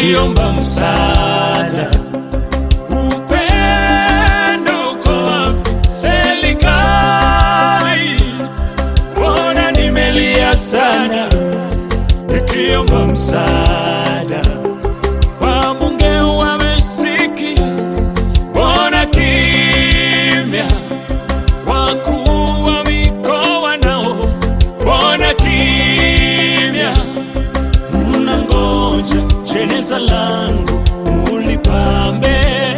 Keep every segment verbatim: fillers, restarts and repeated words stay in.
nikiomba msaada. Upendo uko wapi serikali? Mbona nimelia sana nikiomba msaada. Wabunge wamesikia, mbona kimya? Wakuu wa mikoa nao, mbona kimya? Mnangoja jeneza langu mulipambe,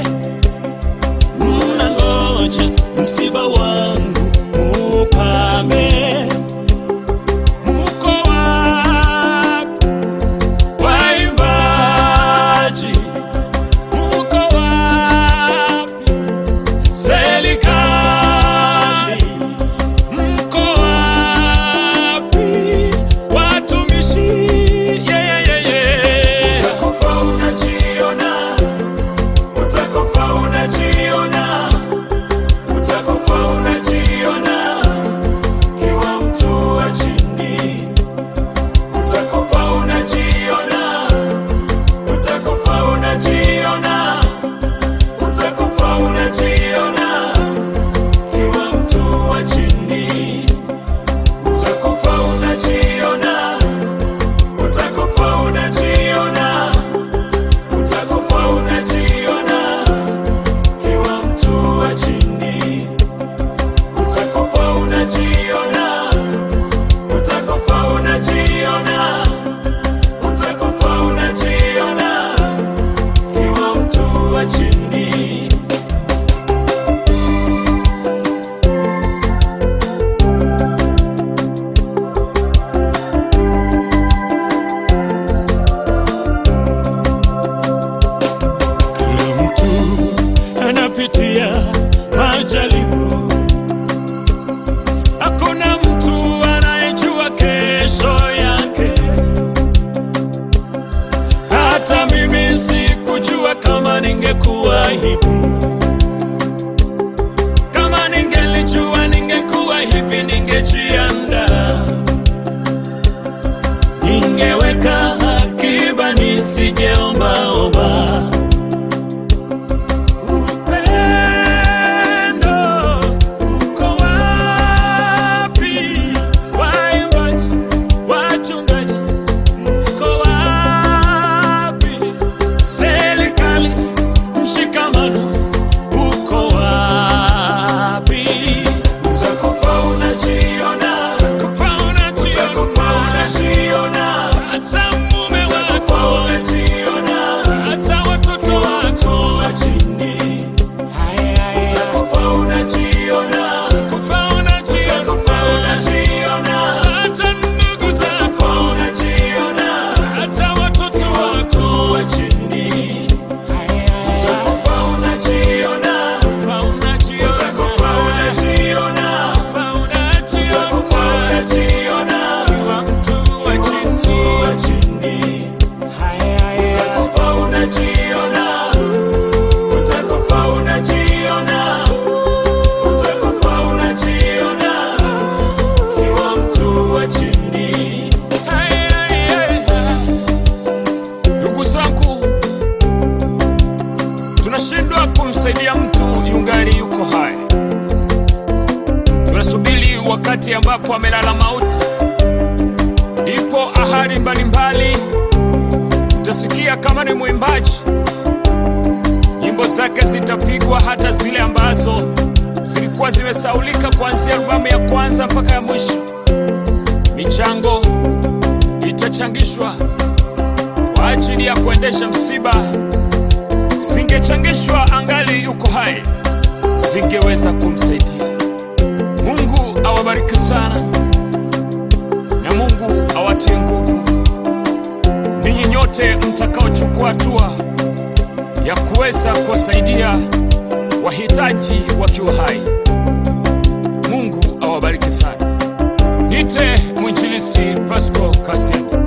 mnangoja msiba wangu mupambe. Muko wapi waimbaji? Muko wapi serikali? Muko wapi watumishi? Yeah, yeah, yeah, yeah. Utakufa unajiona, utakufa unajiona, utakufa unajiona kiwa mtu wa chini. Utakufa unajiona, utakufa unajiona, utakufa unajiona kiwa mtu wa chini. Utakufa unajiona, utakufa unajiona, utakufa unajiona kiwa mtu wa chini. Utakufa unajiona, utakufa unajiona, utakufa unajiona kiwa mtu wa chini. Kila mtu anapitia majaribu. Hakuna mtu anayejua kesho yake. Hata mimi sikujua kama ningekuwa hivi. Kama ningelijua ningekuwa hivi, ningejiandaa, ningeweka akiba nisijeomba omba. Upendo uko wapi waimbaji, wachungaji? Mko wapi serikali? Mshikamano uko wapi? Utakufa unajiona, utakufa unajiona, utakufa unajiona hata mume wako, unajiona hata watoto wako wa chini. Utakufa unajiona, utakufa unajiona, utakufa unajiona hata ndugu zako, unajiona hata watoto wako wa chini. Utakufa unajiona, utakufa unajiona, utakufa unajiona, utakufa unajiona kiwa mtu wa chini. Utakufa unajiona, utakufa unajiona, utakufa unajiona kiwa mtu wa chini. Ndugu zangu, tunashindwa kumsaidia mtu yungali yuko hai. Tunasubiri wakati ambapo amelala mauti, ndipo ahadi mbalimbali utasikia. Kama ni mwimbaji, nyimbo zake zitapigwa, hata zile ambazo zilikuwa zimesaulika kuanzia albamu ya kwanza mpaka ya mwisho. Michango itachangishwa kwa ajili ya kuendesha msiba. Zingechangishwa angali yuko hai, zingeweza kumsaidia. Mungu awabariki sana, na Mungu awatie nguvu ninyi nyote mtakaochukua hatua ya kuweza kuwasaidia wahitaji wakiwa hai. Mungu awabariki sana. Nite Mwinjilisi Pasco Kasindi.